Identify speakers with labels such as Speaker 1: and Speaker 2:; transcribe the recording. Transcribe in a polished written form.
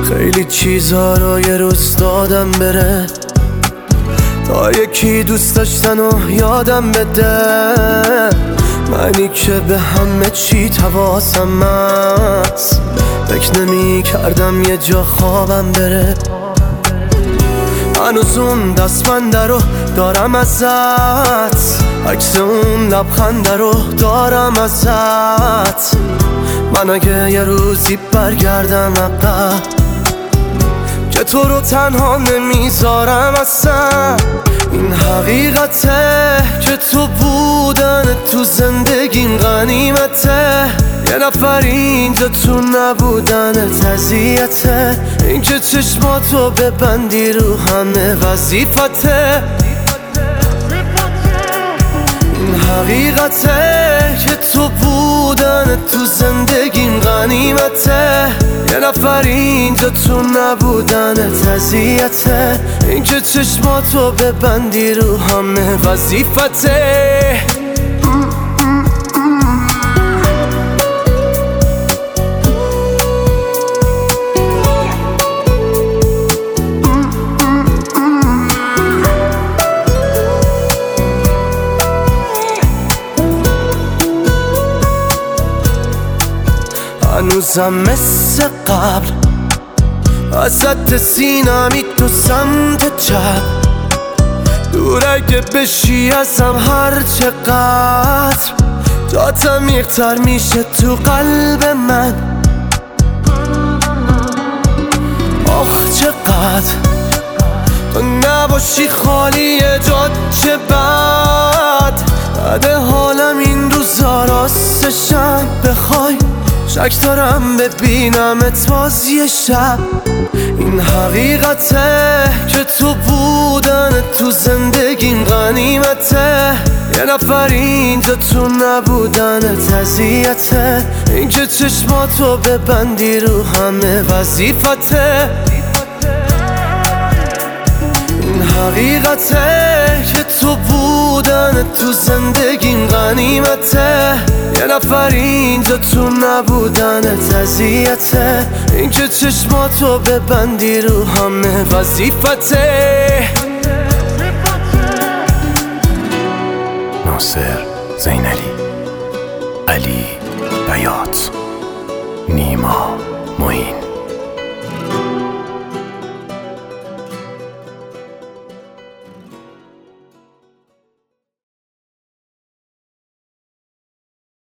Speaker 1: خیلی چیزا رو یه روز دادم بره تا یکی دوست داشتن و یادم بده. منی که به همه چی حواسم هست، فکر نمی کردم یه جا خوابم بره. هنوز اون دستبنده رو دارم ازت، عکس اون لبخنده رو دارم ازت. من اگه یه روزی برگردم عقب که تو رو تنها نمیذارم اصلا. این حقیقته که تو بودن تو زندگیم غنیمته. یه نفر اینجا تو نبودنت اذیته. این که چشماتو ببندی رو همه وظیفته. این حقیقته که تو بودن تو زندگیم غنیمته. یه نفر اینجا تو نبودنت اذیته. این که چشماتو ببندی رو همه وظیفته. هنوزم مثل قبل ازت سینمی تو سمت چپ. دور اگه بشی ازم هر چقدر جات عمیق‌تر میشه تو قلب من. آخ چقدر تو نباشی خالی جات چه بد. بعد حالم این روزا راستشم بخوای شک دارم ببینمت باز یه شب. این حقیقته که تو بودن تو زندگیم غنیمته. یه نفر اینجا تو نبودنت اذیته. این که چشماتو ببندی رو همه وظیفته. این حقیقته که تو بودن تو زندگیم غنیمته. یه نفر اینجا تو نبودنت اذیته. این که چشماتو ببندی رو همه وظیفته.
Speaker 2: ناصر زینالی، علی بیات، نیما معین.